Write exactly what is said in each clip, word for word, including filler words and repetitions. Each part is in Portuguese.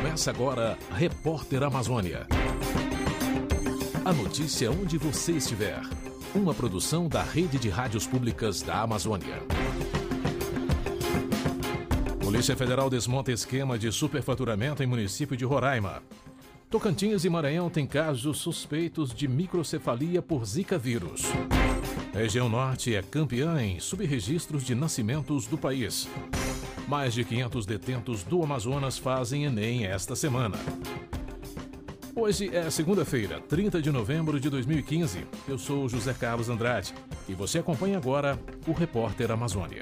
Começa agora Repórter Amazônia. A notícia onde você estiver. Uma produção da Rede de Rádios Públicas da Amazônia. Polícia Federal desmonta esquema de superfaturamento em município de Roraima. Tocantins e Maranhão têm casos suspeitos de microcefalia por Zika vírus. Região Norte é campeã em subregistros de nascimentos do país. Mais de quinhentos detentos do Amazonas fazem Enem esta semana. Hoje é segunda-feira, trinta de novembro de dois mil e quinze. Eu sou José Carlos Andrade e você acompanha agora o Repórter Amazônia.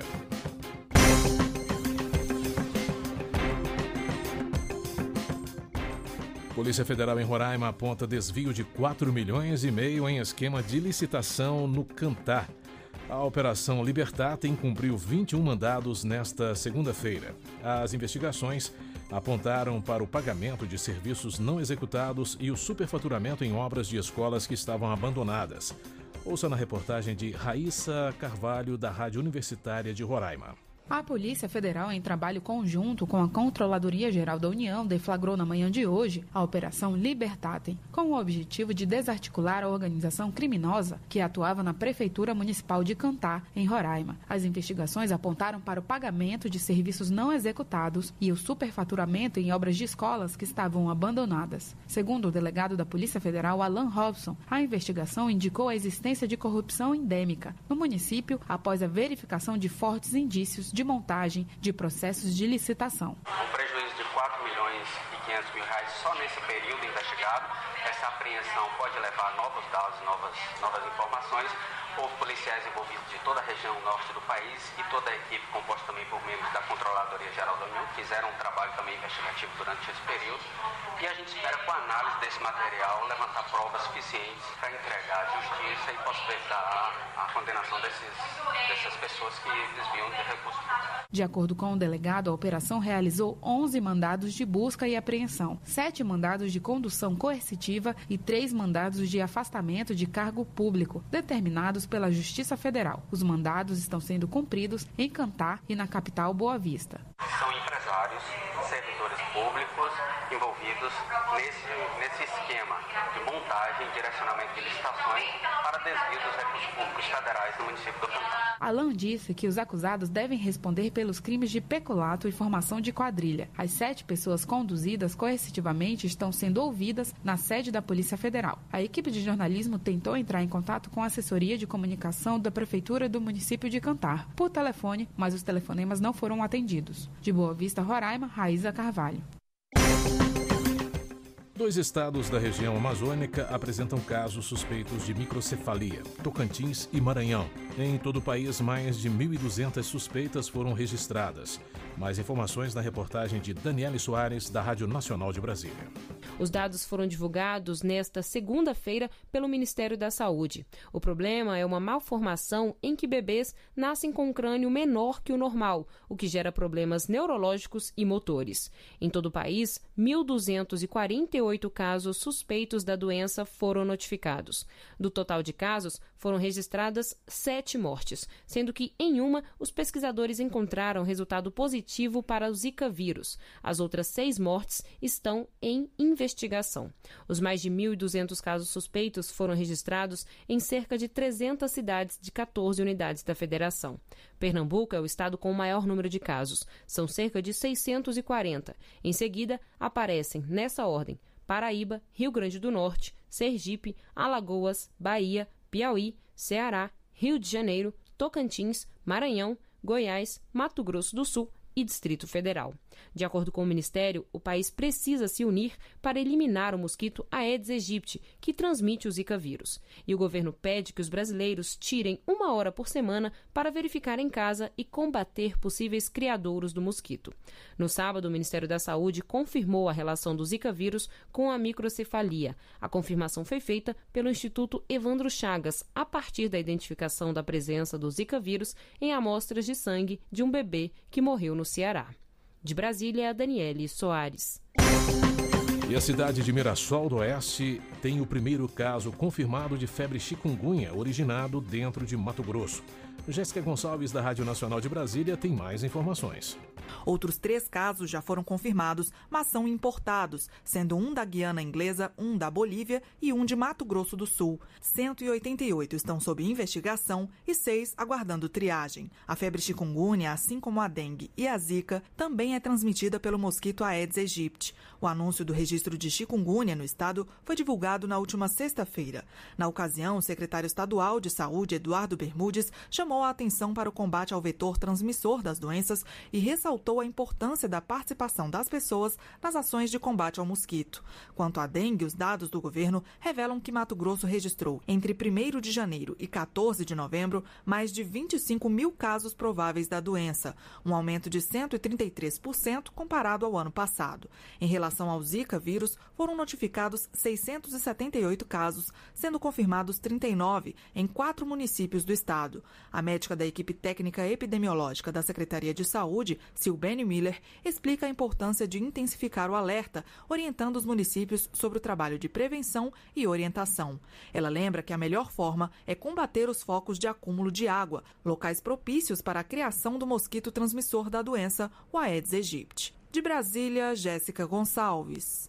Polícia Federal em Roraima aponta desvio de quatro milhões e meio em esquema de licitação no Cantar. A Operação Libertatem cumpriu vinte e um mandados nesta segunda-feira. As investigações apontaram para o pagamento de serviços não executados e o superfaturamento em obras de escolas que estavam abandonadas. Ouça na reportagem de Raíssa Carvalho, da Rádio Universitária de Roraima. A Polícia Federal, em trabalho conjunto com a Controladoria Geral da União, deflagrou na manhã de hoje a Operação Libertatem, com o objetivo de desarticular a organização criminosa que atuava na Prefeitura Municipal de Cantar, em Roraima. As investigações apontaram para o pagamento de serviços não executados e o superfaturamento em obras de escolas que estavam abandonadas. Segundo o delegado da Polícia Federal, Alan Robson, a investigação indicou a existência de corrupção endêmica no município após a verificação de fortes indícios de montagem de processos de licitação. Um prejuízo de quatro milhões e quinhentos mil reais só nesse período investigado. Essa apreensão pode levar a novos dados, novas, novas informações. Houve policiais envolvidos de toda a região norte do país e toda a equipe composta também por membros da Controladoria Geral da União, fizeram um trabalho também investigativo durante esse período. E a gente espera, com a análise desse material, levantar provas suficientes para entregar à justiça e possibilitar a, a condenação desses, dessas pessoas que desviam de recursos. De acordo com o delegado, a operação realizou onze mandados de busca e apreensão, sete mandados de condução coercitiva e três mandados de afastamento de cargo público, determinados pela Justiça Federal. Os mandados estão sendo cumpridos em Cantar e na capital Boa Vista. São empresários, servidores públicos envolvidos nesse, nesse esquema de montagem e direcionamento de licitações para desvio dos recursos públicos federais no município do Cantar. Alan disse que os acusados devem responder pelos crimes de peculato e formação de quadrilha. As sete pessoas conduzidas coercitivamente estão sendo ouvidas na sede da Polícia Federal. A equipe de jornalismo tentou entrar em contato com a assessoria de comunicação da Prefeitura do município de Cantar por telefone, mas os telefonemas não foram atendidos. De Boa Vista, Roraima, Raíssa Carvalho. Dois estados da região amazônica apresentam casos suspeitos de microcefalia, Tocantins e Maranhão. Em todo o país, mais de mil e duzentas suspeitas foram registradas. Mais informações na reportagem de Daniele Soares, da Rádio Nacional de Brasília. Os dados foram divulgados nesta segunda-feira pelo Ministério da Saúde. O problema é uma malformação em que bebês nascem com um crânio menor que o normal, o que gera problemas neurológicos e motores. Em todo o país, mil duzentos e quarenta e oito casos suspeitos da doença foram notificados. Do total de casos, foram registradas sete mortes, sendo que em uma os pesquisadores encontraram resultado positivo para o Zika vírus. As outras seis mortes estão em investigação. Os mais de mil e duzentos casos suspeitos foram registrados em cerca de trezentas cidades de quatorze unidades da federação. Pernambuco é o estado com o maior número de casos, são cerca de seiscentos e quarenta. Em seguida, aparecem, nessa ordem, Paraíba, Rio Grande do Norte, Sergipe, Alagoas, Bahia, Piauí, Ceará, Rio de Janeiro, Tocantins, Maranhão, Goiás, Mato Grosso do Sul e Distrito Federal. De acordo com o Ministério, o país precisa se unir para eliminar o mosquito Aedes aegypti, que transmite o Zika vírus. E o governo pede que os brasileiros tirem uma hora por semana para verificar em casa e combater possíveis criadouros do mosquito. No sábado, o Ministério da Saúde confirmou a relação do Zika vírus com a microcefalia. A confirmação foi feita pelo Instituto Evandro Chagas, a partir da identificação da presença do Zika vírus em amostras de sangue de um bebê que morreu no Ceará. De Brasília, Daniele Soares. E a cidade de Mirassol do Oeste tem o primeiro caso confirmado de febre chikungunya originado dentro de Mato Grosso. Jéssica Gonçalves, da Rádio Nacional de Brasília, tem mais informações. Outros três casos já foram confirmados, mas são importados, sendo um da Guiana Inglesa, um da Bolívia e um de Mato Grosso do Sul. cento e oitenta e oito estão sob investigação e seis aguardando triagem. A febre chikungunya, assim como a dengue e a zika, também é transmitida pelo mosquito Aedes aegypti. O anúncio do registro de chikungunya no estado foi divulgado na última sexta-feira. Na ocasião, o secretário estadual de Saúde, Eduardo Bermudes, chamou a atenção para o combate ao vetor transmissor das doenças e ressaltou a importância da participação das pessoas nas ações de combate ao mosquito. Quanto à dengue, os dados do governo revelam que Mato Grosso registrou, entre primeiro de janeiro e quatorze de novembro, mais de vinte e cinco mil casos prováveis da doença, um aumento de cento e trinta e três por cento comparado ao ano passado. Em relação ao Zika vírus, foram notificados seiscentos e setenta e oito casos, sendo confirmados trinta e nove em quatro municípios do estado. A médica da equipe técnica epidemiológica da Secretaria de Saúde, Silbene Miller, explica a importância de intensificar o alerta, orientando os municípios sobre o trabalho de prevenção e orientação. Ela lembra que a melhor forma é combater os focos de acúmulo de água, locais propícios para a criação do mosquito transmissor da doença, o Aedes aegypti. De Brasília, Jéssica Gonçalves.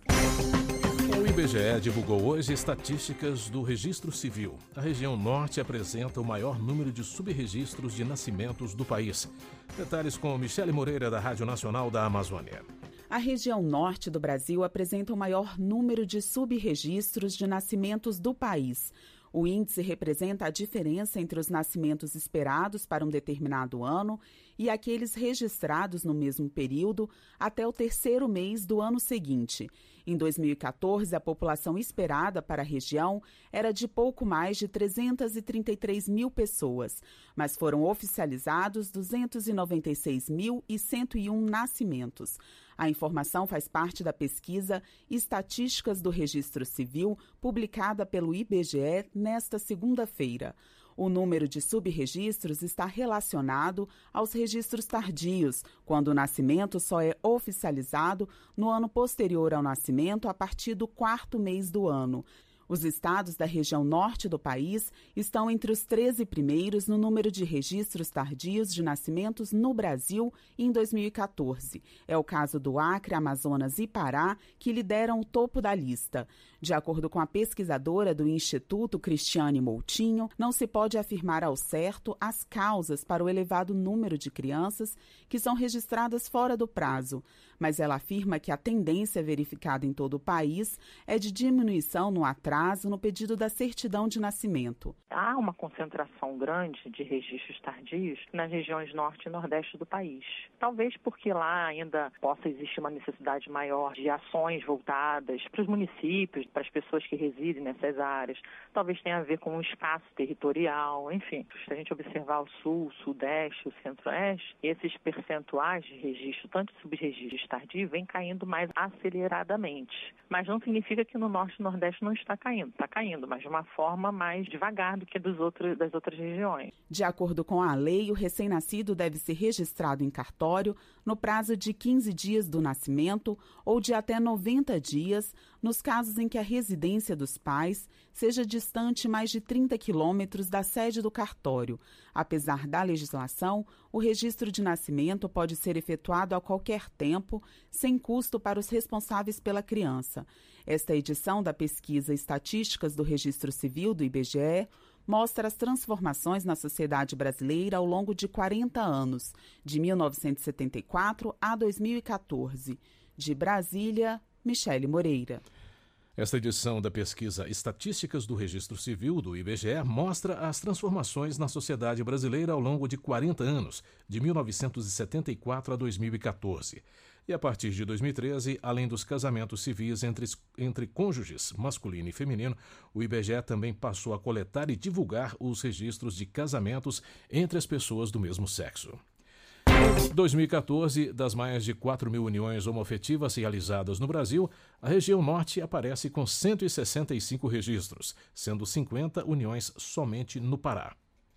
O I B G E divulgou hoje estatísticas do Registro Civil. A região norte apresenta o maior número de subregistros de nascimentos do país. Detalhes com Michele Moreira, da Rádio Nacional da Amazônia. A região norte do Brasil apresenta o maior número de subregistros de nascimentos do país. O índice representa a diferença entre os nascimentos esperados para um determinado ano e aqueles registrados no mesmo período até o terceiro mês do ano seguinte. Em dois mil e quatorze, a população esperada para a região era de pouco mais de trezentos e trinta e três mil pessoas, mas foram oficializados duzentos e noventa e seis mil e cento e um nascimentos. A informação faz parte da pesquisa Estatísticas do Registro Civil, publicada pelo I B G E nesta segunda-feira. O número de subregistros está relacionado aos registros tardios, quando o nascimento só é oficializado no ano posterior ao nascimento a partir do quarto mês do ano. Os estados da região norte do país estão entre os treze primeiros no número de registros tardios de nascimentos no Brasil em dois mil e quatorze. É o caso do Acre, Amazonas e Pará, que lideram o topo da lista. De acordo com a pesquisadora do Instituto, Cristiane Moutinho, não se pode afirmar ao certo as causas para o elevado número de crianças que são registradas fora do prazo, mas ela afirma que a tendência verificada em todo o país é de diminuição no atraso no pedido da certidão de nascimento. Há uma concentração grande de registros tardios nas regiões norte e nordeste do país. Talvez porque lá ainda possa existir uma necessidade maior de ações voltadas para os municípios, para as pessoas que residem nessas áreas. Talvez tenha a ver com o espaço territorial, enfim. Se a gente observar o sul, o sudeste, o centro-oeste, esses percentuais de registro, tanto de subregistros tardios, vêm caindo mais aceleradamente. Mas não significa que no norte e nordeste não está caindo. Está caindo, mas de uma forma mais devagar do que dos outros, das outras regiões. De acordo com a lei, o recém-nascido deve ser registrado em cartório no prazo de quinze dias do nascimento ou de até noventa dias, nos casos em que a residência dos pais seja distante mais de trinta quilômetros da sede do cartório. Apesar da legislação, o registro de nascimento pode ser efetuado a qualquer tempo, sem custo para os responsáveis pela criança. Esta edição da pesquisa Estatísticas do Registro Civil do I B G E mostra as transformações na sociedade brasileira ao longo de quarenta anos, de mil novecentos e setenta e quatro a dois mil e quatorze. De Brasília, Michele Moreira. Esta edição da pesquisa Estatísticas do Registro Civil do I B G E mostra as transformações na sociedade brasileira ao longo de quarenta anos, de mil novecentos e setenta e quatro a dois mil e quatorze. E a partir de dois mil e treze, além dos casamentos civis entre, entre cônjuges masculino e feminino, o I B G E também passou a coletar e divulgar os registros de casamentos entre as pessoas do mesmo sexo. Em dois mil e quatorze, das mais de quatro mil uniões homoafetivas realizadas no Brasil, a região norte aparece com cento e sessenta e cinco registros, sendo cinquenta uniões somente no Pará.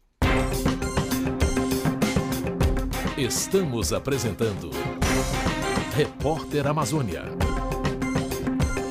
Estamos apresentando Repórter Amazônia.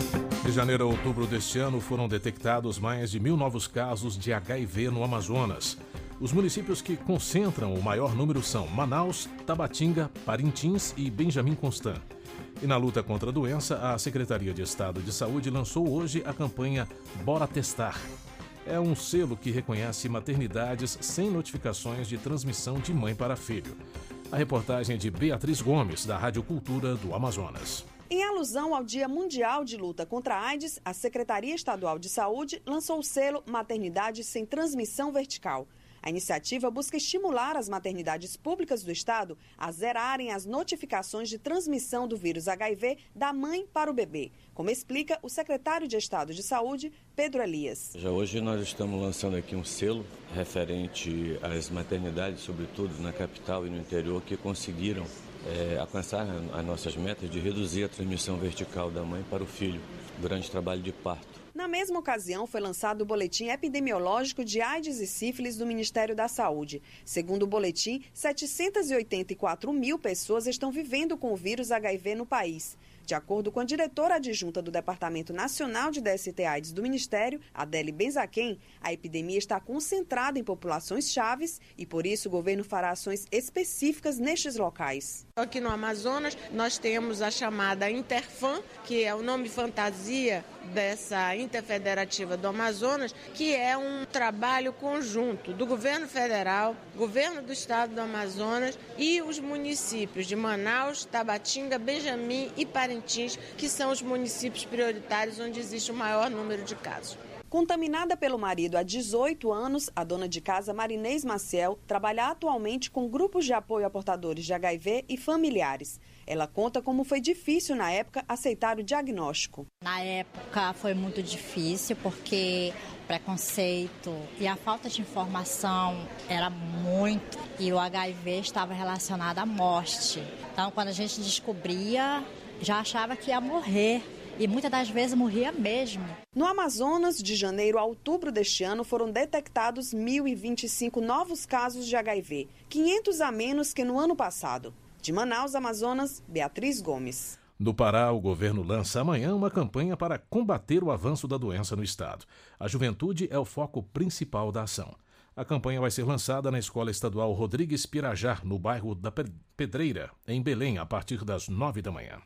De janeiro a outubro deste ano foram detectados mais de mil novos casos de H I V no Amazonas. Os municípios que concentram o maior número são Manaus, Tabatinga, Parintins e Benjamin Constant. E na luta contra a doença, a Secretaria de Estado de Saúde lançou hoje a campanha Bora Testar. É um selo que reconhece maternidades sem notificações de transmissão de mãe para filho. A reportagem é de Beatriz Gomes, da Rádio Cultura do Amazonas. Em alusão ao Dia Mundial de Luta contra a AIDS, a Secretaria Estadual de Saúde lançou o selo Maternidade Sem Transmissão Vertical. A iniciativa busca estimular as maternidades públicas do estado a zerarem as notificações de transmissão do vírus H I V da mãe para o bebê, como explica o secretário de Estado de Saúde, Pedro Elias. Já hoje nós estamos lançando aqui um selo referente às maternidades, sobretudo na capital e no interior, que conseguiram é, alcançar as nossas metas de reduzir a transmissão vertical da mãe para o filho durante o trabalho de parto. Na mesma ocasião, foi lançado o Boletim Epidemiológico de AIDS e Sífilis do Ministério da Saúde. Segundo o boletim, setecentas e oitenta e quatro mil pessoas estão vivendo com o vírus H I V no país. De acordo com a diretora adjunta do Departamento Nacional de D S T AIDS do Ministério, Adele Benzaquem, a epidemia está concentrada em populações chaves e, por isso, o governo fará ações específicas nestes locais. Aqui no Amazonas, nós temos a chamada Interfam, que é o nome fantasia dessa Interfederativa do Amazonas, que é um trabalho conjunto do governo federal, governo do estado do Amazonas e os municípios de Manaus, Tabatinga, Benjamin e Parintins, que são os municípios prioritários onde existe o maior número de casos. Contaminada pelo marido há dezoito anos, a dona de casa Marinês Maciel trabalha atualmente com grupos de apoio a portadores de H I V e familiares. Ela conta como foi difícil na época aceitar o diagnóstico. Na época foi muito difícil porque o preconceito e a falta de informação era muito e o H I V estava relacionado à morte. Então quando a gente descobria, já achava que ia morrer. E muitas das vezes morria mesmo. No Amazonas, de janeiro a outubro deste ano, foram detectados mil e vinte e cinco novos casos de H I V, quinhentos a menos que no ano passado. De Manaus, Amazonas, Beatriz Gomes. No Pará, o governo lança amanhã uma campanha para combater o avanço da doença no estado. A juventude é o foco principal da ação. A campanha vai ser lançada na Escola Estadual Rodrigues Pirajá, no bairro da Pedreira, em Belém, a partir das nove da manhã.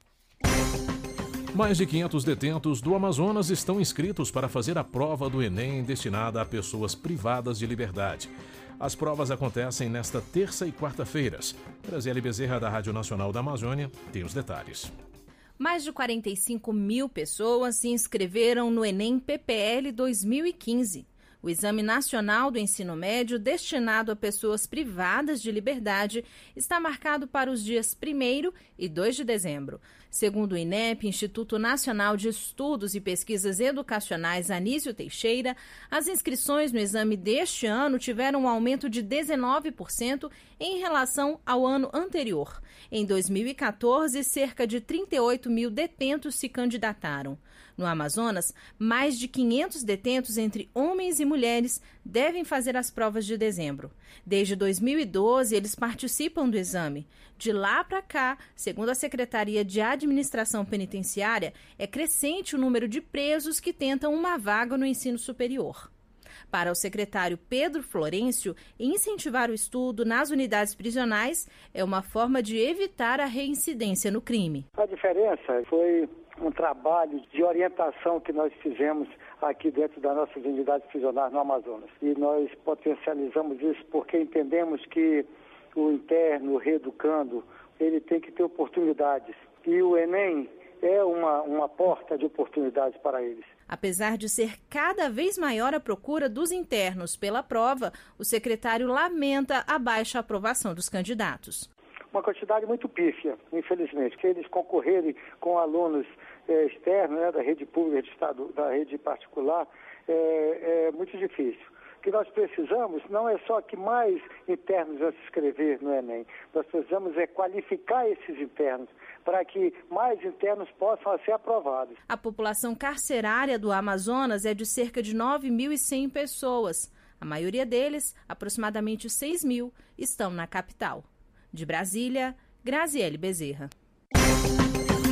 Mais de quinhentos detentos do Amazonas estão inscritos para fazer a prova do Enem destinada a pessoas privadas de liberdade. As provas acontecem nesta terça e quarta-feiras. Graziele Bezerra, da Rádio Nacional da Amazônia, tem os detalhes. Mais de quarenta e cinco mil pessoas se inscreveram no Enem P P L dois mil e quinze. O Exame Nacional do Ensino Médio, destinado a pessoas privadas de liberdade, está marcado para os dias primeiro e dois de dezembro. Segundo o INEP, Instituto Nacional de Estudos e Pesquisas Educacionais Anísio Teixeira, as inscrições no exame deste ano tiveram um aumento de dezenove por cento em relação ao ano anterior. Em dois mil e quatorze, cerca de trinta e oito mil detentos se candidataram. No Amazonas, mais de quinhentos detentos entre homens e mulheres devem fazer as provas de dezembro. Desde dois mil e doze, eles participam do exame. De lá para cá, segundo a Secretaria de Administração Penitenciária, é crescente o número de presos que tentam uma vaga no ensino superior. Para o secretário Pedro Florencio, incentivar o estudo nas unidades prisionais é uma forma de evitar a reincidência no crime. A diferença foi um trabalho de orientação que nós fizemos aqui dentro das nossas unidades prisionais no Amazonas. E nós potencializamos isso porque entendemos que o interno, o reeducando, ele tem que ter oportunidades. E o Enem é uma, uma porta de oportunidades para eles. Apesar de ser cada vez maior a procura dos internos pela prova, o secretário lamenta a baixa aprovação dos candidatos. Uma quantidade muito pífia, infelizmente, que eles concorrerem com alunos é, externos, né, da rede pública, de estado, da rede particular, é, é muito difícil. O que nós precisamos não é só que mais internos vão se inscrever no Enem, nós precisamos é qualificar esses internos para que mais internos possam ser aprovados. A população carcerária do Amazonas é de cerca de nove mil e cem pessoas. A maioria deles, aproximadamente seis mil, estão na capital. De Brasília, Graziele Bezerra.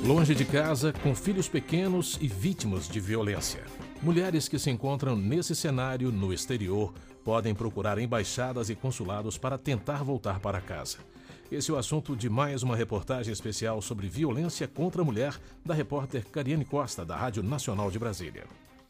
Longe de casa, com filhos pequenos e vítimas de violência. Mulheres que se encontram nesse cenário no exterior podem procurar embaixadas e consulados para tentar voltar para casa. Esse é o assunto de mais uma reportagem especial sobre violência contra a mulher da repórter Cariane Costa, da Rádio Nacional de Brasília.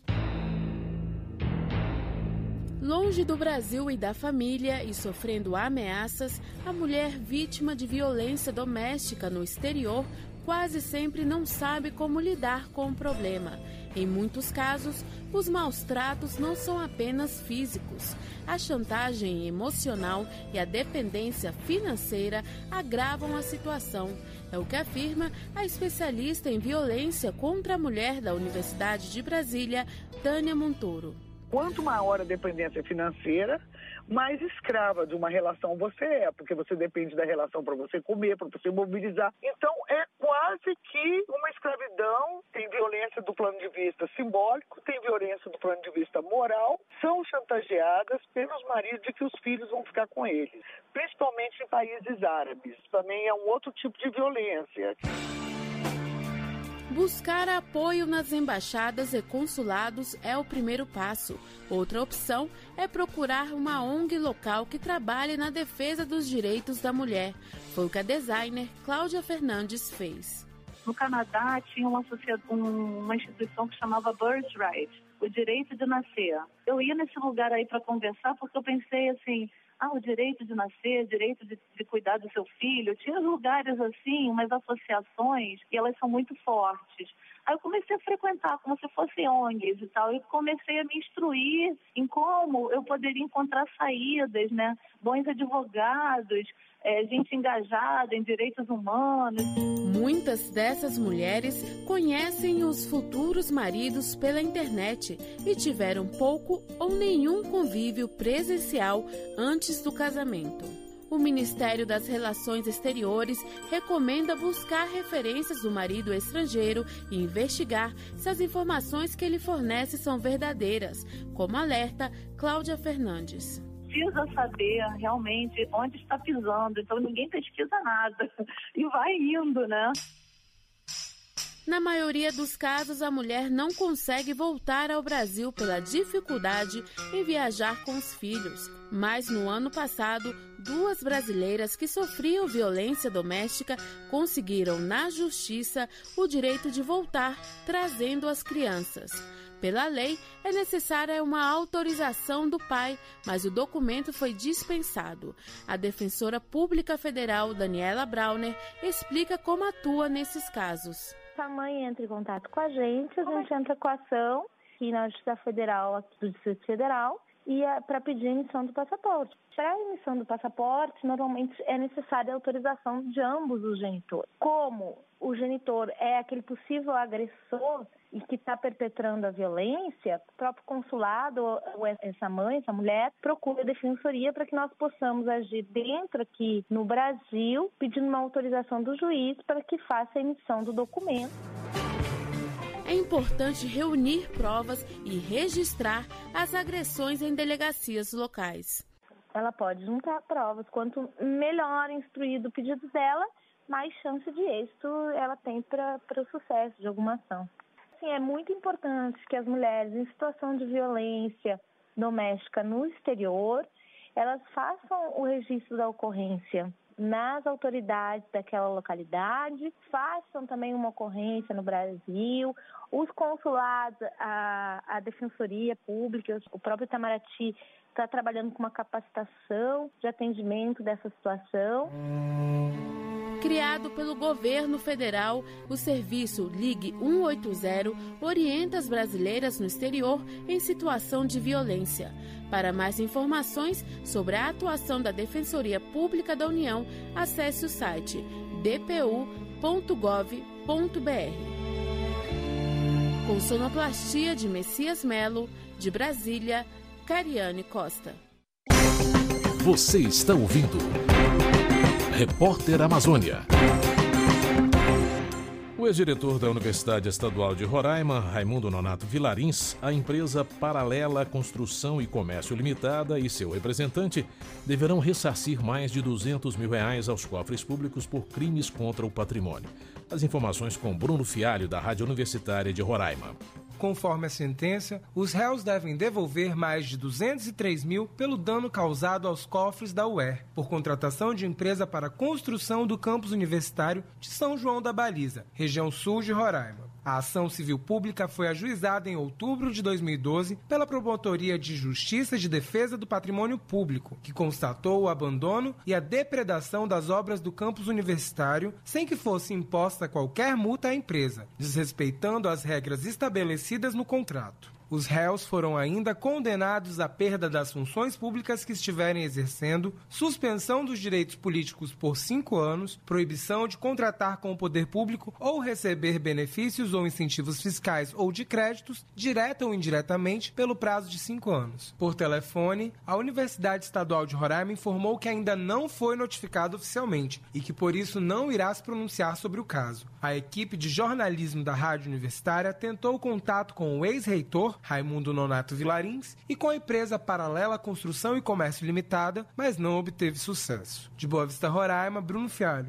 Longe do Brasil e da família e sofrendo ameaças, a mulher vítima de violência doméstica no exterior quase sempre não sabe como lidar com o problema. Em muitos casos, os maus tratos não são apenas físicos. A chantagem emocional e a dependência financeira agravam a situação. É o que afirma a especialista em violência contra a mulher da Universidade de Brasília, Tânia Montoro. Quanto maior a dependência financeira, mais escrava de uma relação você é, porque você depende da relação para você comer, para você mobilizar. Então, é quase que uma escravidão. Tem violência do plano de vista simbólico, tem violência do plano de vista moral. São chantageadas pelos maridos de que os filhos vão ficar com eles, principalmente em países árabes. Também é um outro tipo de violência. Buscar apoio nas embaixadas e consulados é o primeiro passo. Outra opção é procurar uma O N G local que trabalhe na defesa dos direitos da mulher. Foi o que a designer Cláudia Fernandes fez. No Canadá tinha uma, uma instituição que chamava Birthright, o direito de nascer. Eu ia nesse lugar aí para conversar porque eu pensei assim... Ah, o direito de nascer, o direito de, de cuidar do seu filho. Tinha lugares assim, umas associações, e elas são muito fortes. Aí eu comecei a frequentar como se fossem O N Gs e tal, e comecei a me instruir em como eu poderia encontrar saídas, né? Bons advogados, é, gente engajada em direitos humanos. Muitas dessas mulheres conhecem os futuros maridos pela internet e tiveram pouco ou nenhum convívio presencial antes do casamento. O Ministério das Relações Exteriores recomenda buscar referências do marido estrangeiro e investigar se as informações que ele fornece são verdadeiras, como alerta Cláudia Fernandes. Precisa saber realmente onde está pisando, então ninguém pesquisa nada e vai indo, né? Na maioria dos casos, a mulher não consegue voltar ao Brasil pela dificuldade em viajar com os filhos. Mas no ano passado, duas brasileiras que sofriam violência doméstica conseguiram na justiça o direito de voltar, trazendo as crianças. Pela lei, é necessária uma autorização do pai, mas o documento foi dispensado. A defensora pública federal, Daniela Brauner, explica como atua nesses casos. A mãe entra em contato com a gente, a gente entra com a ação aqui na Justiça Federal, aqui do Distrito Federal, e é para pedir a emissão do passaporte. Para a emissão do passaporte, normalmente é necessária a autorização de ambos os genitores. Como o genitor é aquele possível agressor e que está perpetrando a violência, o próprio consulado, ou essa mãe, essa mulher, procura a defensoria para que nós possamos agir dentro aqui no Brasil, pedindo uma autorização do juiz para que faça a emissão do documento. É importante reunir provas e registrar as agressões em delegacias locais. Ela pode juntar provas. Quanto melhor instruído o pedido dela, mais chance de êxito ela tem para o sucesso de alguma ação. Assim, é muito importante que as mulheres em situação de violência doméstica no exterior, elas façam o registro da ocorrência nas autoridades daquela localidade, façam também uma ocorrência no Brasil, os consulados, a, a Defensoria Pública, o próprio Itamaraty está trabalhando com uma capacitação de atendimento dessa situação. Criado pelo governo federal, o serviço Ligue cento e oitenta orienta as brasileiras no exterior em situação de violência. Para mais informações sobre a atuação da Defensoria Pública da União, acesse o site d p u ponto gov ponto b r. Com sonoplastia de Messias Melo, de Brasília, Cariane Costa. Você está ouvindo Repórter Amazônia. O O ex-diretor da Universidade Estadual de Roraima, Raimundo Nonato Vilarins, a empresa Paralela Construção e Comércio Limitada e seu representante deverão ressarcir mais de duzentos mil reais aos cofres públicos por crimes contra o patrimônio. As informações com Bruno Fialho, da Rádio Universitária de Roraima. Conforme a sentença, os réus devem devolver mais de duzentos e três mil pelo dano causado aos cofres da U E R, por contratação de empresa para a construção do campus universitário de São João da Baliza, região sul de Roraima. A ação civil pública foi ajuizada em outubro de dois mil e doze pela Promotoria de Justiça de Defesa do Patrimônio Público, que constatou o abandono e a depredação das obras do campus universitário sem que fosse imposta qualquer multa à empresa, desrespeitando as regras estabelecidas no contrato. Os réus foram ainda condenados à perda das funções públicas que estiverem exercendo, suspensão dos direitos políticos por cinco anos, proibição de contratar com o poder público ou receber benefícios ou incentivos fiscais ou de créditos, direta ou indiretamente, pelo prazo de cinco anos. Por telefone, a Universidade Estadual de Roraima informou que ainda não foi notificado oficialmente e que por isso não irá se pronunciar sobre o caso. A equipe de jornalismo da Rádio Universitária tentou contato com o ex-reitor, Raimundo Nonato Vilarins, e com a empresa Paralela Construção e Comércio Limitada, mas não obteve sucesso. De Boa Vista, Roraima, Bruno Fialho.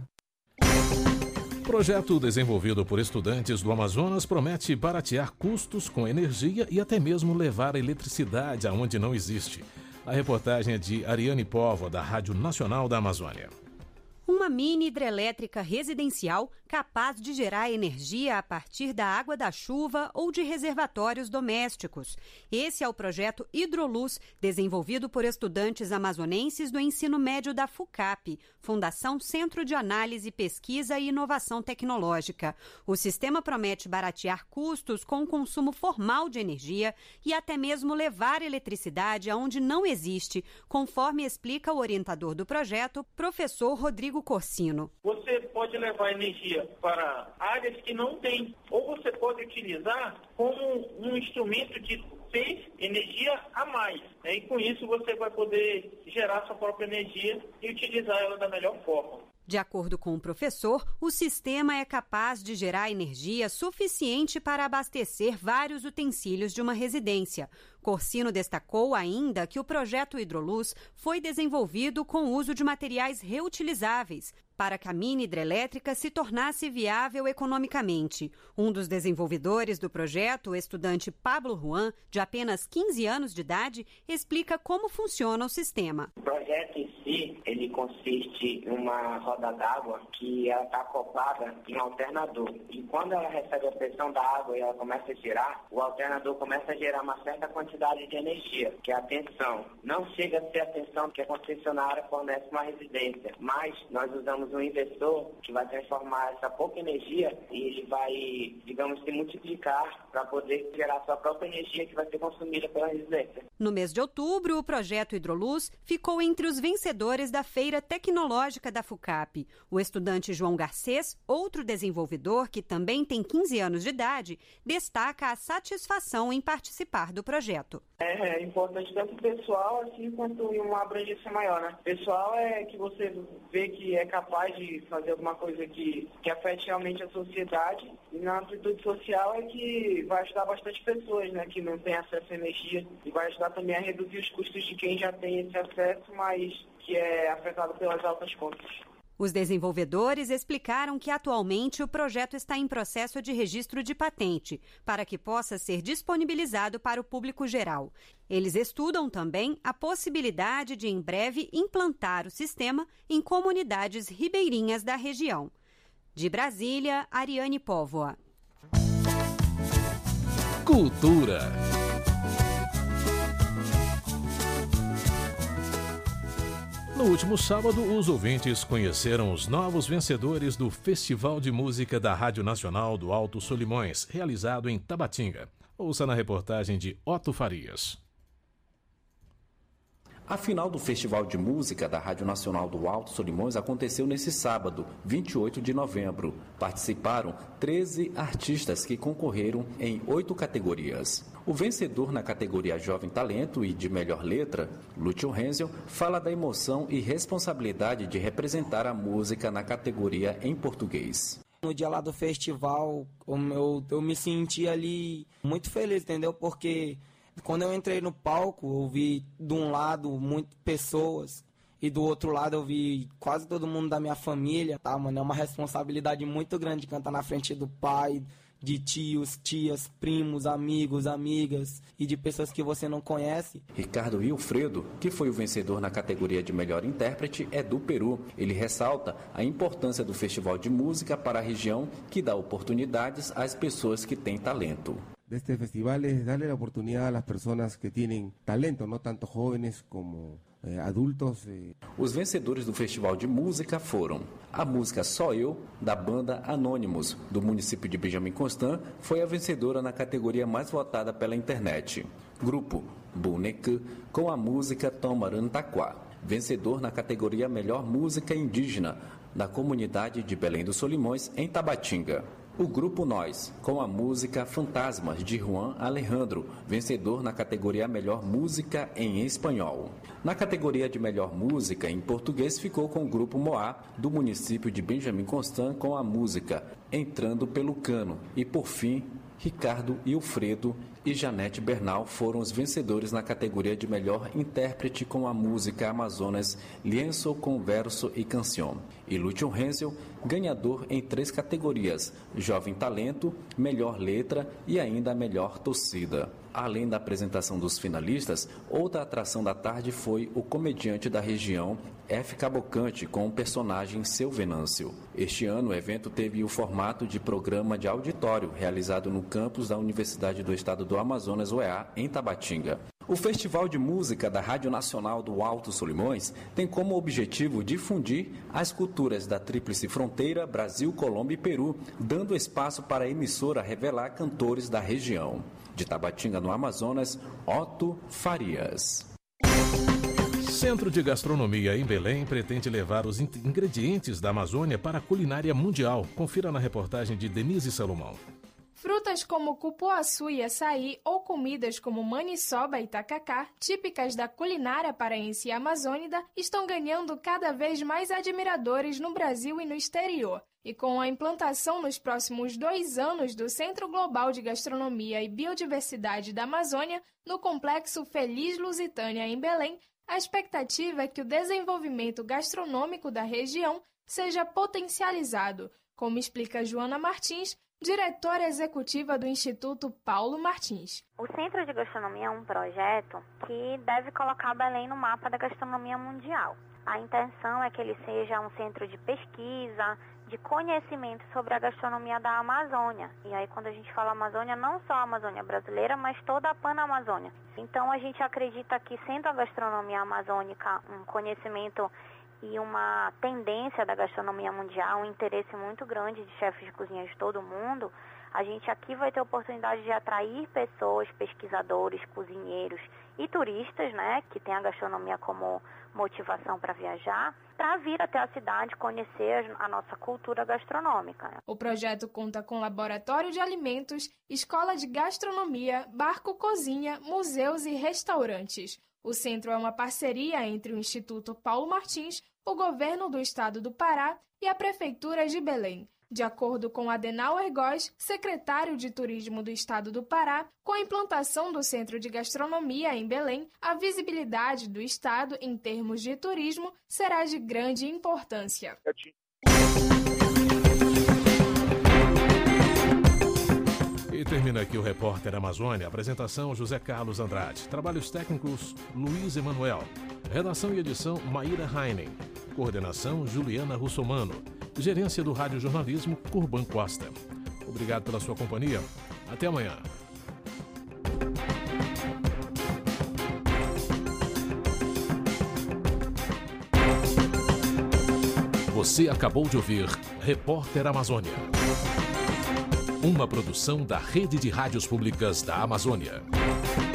Projeto desenvolvido por estudantes do Amazonas promete baratear custos com energia e até mesmo levar a eletricidade aonde não existe. A reportagem é de Ariane Póvoa, da Rádio Nacional da Amazônia. Uma mini hidrelétrica residencial capaz de gerar energia a partir da água da chuva ou de reservatórios domésticos. Esse é o projeto Hidroluz, desenvolvido por estudantes amazonenses do ensino médio da FUCAP, Fundação Centro de Análise, Pesquisa e Inovação Tecnológica. O sistema promete baratear custos com o consumo formal de energia e até mesmo levar eletricidade aonde não existe, conforme explica o orientador do projeto, professor Rodrigo Corsino. Você pode levar energia para áreas que não tem, ou você pode utilizar como um instrumento de ter energia a mais, né? E com isso você vai poder gerar sua própria energia e utilizar ela da melhor forma. De acordo com o professor, o sistema é capaz de gerar energia suficiente para abastecer vários utensílios de uma residência. Corsino destacou ainda que o projeto Hidroluz foi desenvolvido com o uso de materiais reutilizáveis para que a mini hidrelétrica se tornasse viável economicamente. Um dos desenvolvedores do projeto, o estudante Pablo Juan, de apenas quinze anos de idade, explica como funciona o sistema. O projeto em si, ele consiste em uma roda d'água que ela está acoplada em um alternador. E quando ela recebe a pressão da água e ela começa a girar, o alternador começa a gerar uma certa quantidade de energia, que é a tensão. Não chega a ser a tensão que a concessionária fornece uma residência, mas nós usamos um inversor que vai transformar essa pouca energia e ele vai, digamos, se multiplicar para poder gerar sua própria energia que vai ser consumida pela residência. No mês de outubro, o projeto Hidroluz ficou entre os vencedores da Feira Tecnológica da FUCAP. O estudante João Garcês, outro desenvolvedor que também tem quinze anos de idade, destaca a satisfação em participar do projeto. É, é importante tanto pessoal assim quanto em uma abrangência maior, né? Pessoal é que você vê que é capaz de fazer alguma coisa que, que afete realmente a sociedade, e na amplitude social é que vai ajudar bastante pessoas, né, que não têm acesso à energia, e vai ajudar também a reduzir os custos de quem já tem esse acesso, mas que é afetado pelas altas contas. Os desenvolvedores explicaram que atualmente o projeto está em processo de registro de patente, para que possa ser disponibilizado para o público geral. Eles estudam também a possibilidade de, em breve, implantar o sistema em comunidades ribeirinhas da região. De Brasília, Ariane Póvoa. Cultura. No último sábado, os ouvintes conheceram os novos vencedores do Festival de Música da Rádio Nacional do Alto Solimões, realizado em Tabatinga. Ouça na reportagem de Otto Farias. A final do Festival de Música da Rádio Nacional do Alto Solimões aconteceu nesse sábado, vinte e oito de novembro. Participaram treze artistas que concorreram em oito categorias. O vencedor na categoria Jovem Talento e de Melhor Letra, Lúcio Renzel, fala da emoção e responsabilidade de representar a música na categoria em português. No dia lá do festival, eu, eu me senti ali muito feliz, entendeu? Porque quando eu entrei no palco, eu vi de um lado muitas pessoas e do outro lado eu vi quase todo mundo da minha família, tá, mano? É uma responsabilidade muito grande cantar na frente do pai, de tios, tias, primos, amigos, amigas e de pessoas que você não conhece. Ricardo Wilfredo, que foi o vencedor na categoria de melhor intérprete, é do Peru. Ele ressalta a importância do festival de música para a região, que dá oportunidades às pessoas que têm talento. Este festival es darle la oportunidad a las personas que tienen talento, no tanto jóvenes como eh, adultos. Eh. Os vencedores do festival de música foram a música Só Eu, da banda Anônimos, do município de Benjamin Constant, foi a vencedora na categoria mais votada pela internet. Grupo Boneque, com a música Tomaran Taquá, vencedor na categoria Melhor Música Indígena, da comunidade de Belém dos Solimões, em Tabatinga. O Grupo Nós, com a música Fantasmas, de Juan Alejandro, vencedor na categoria Melhor Música em Espanhol. Na categoria de Melhor Música em Português ficou com o Grupo Moá, do município de Benjamin Constant, com a música Entrando pelo Cano. E, por fim, Ricardo Wilfredo e Janete Bernal foram os vencedores na categoria de Melhor Intérprete com a música Amazonas Lienzo com Verso e Canção. E Lúcio Hensel, ganhador em três categorias, Jovem Talento, Melhor Letra e ainda Melhor Torcida. Além da apresentação dos finalistas, outra atração da tarde foi o comediante da região, F. Cabocante, com o personagem Seu Venâncio. Este ano, o evento teve o formato de programa de auditório, realizado no campus da Universidade do Estado do Amazonas, U E A, em Tabatinga. O Festival de Música da Rádio Nacional do Alto Solimões tem como objetivo difundir as culturas da Tríplice Fronteira, Brasil, Colômbia e Peru, dando espaço para a emissora revelar cantores da região. De Tabatinga, no Amazonas, Otto Farias. Centro de Gastronomia em Belém pretende levar os ingredientes da Amazônia para a culinária mundial. Confira na reportagem de Denise Salomão. Frutas como cupuaçu e açaí ou comidas como maniçoba e tacacá, típicas da culinária paraense e amazônica, estão ganhando cada vez mais admiradores no Brasil e no exterior. E com a implantação nos próximos dois anos do Centro Global de Gastronomia e Biodiversidade da Amazônia, no Complexo Feliz Lusitânia, em Belém, a expectativa é que o desenvolvimento gastronômico da região seja potencializado, como explica Joana Martins, diretora executiva do Instituto Paulo Martins. O Centro de Gastronomia é um projeto que deve colocar Belém no mapa da gastronomia mundial. A intenção é que ele seja um centro de pesquisa, de conhecimento sobre a gastronomia da Amazônia. E aí, quando a gente fala Amazônia, não só a Amazônia brasileira, mas toda a Pan-Amazônia. Então, a gente acredita que, sendo a gastronomia amazônica um conhecimento e uma tendência da gastronomia mundial, um interesse muito grande de chefes de cozinha de todo mundo, a gente aqui vai ter a oportunidade de atrair pessoas, pesquisadores, cozinheiros e turistas, né, que têm a gastronomia como motivação para viajar, para vir até a cidade conhecer a nossa cultura gastronômica. O projeto conta com laboratório de alimentos, escola de gastronomia, barco cozinha, museus e restaurantes. O centro é uma parceria entre o Instituto Paulo Martins, o governo do estado do Pará e a Prefeitura de Belém. De acordo com Adenauer Góes, secretário de Turismo do estado do Pará, com a implantação do Centro de Gastronomia em Belém, a visibilidade do estado em termos de turismo será de grande importância. E termina aqui o Repórter Amazônia. Apresentação José Carlos Andrade. Trabalhos técnicos Luiz Emanuel. Redação e edição Maíra Heinen. Coordenação Juliana Russomano. Gerência do Rádio Jornalismo Curban Costa. Obrigado pela sua companhia. Até amanhã. Você acabou de ouvir Repórter Amazônia. Uma produção da Rede de Rádios Públicas da Amazônia.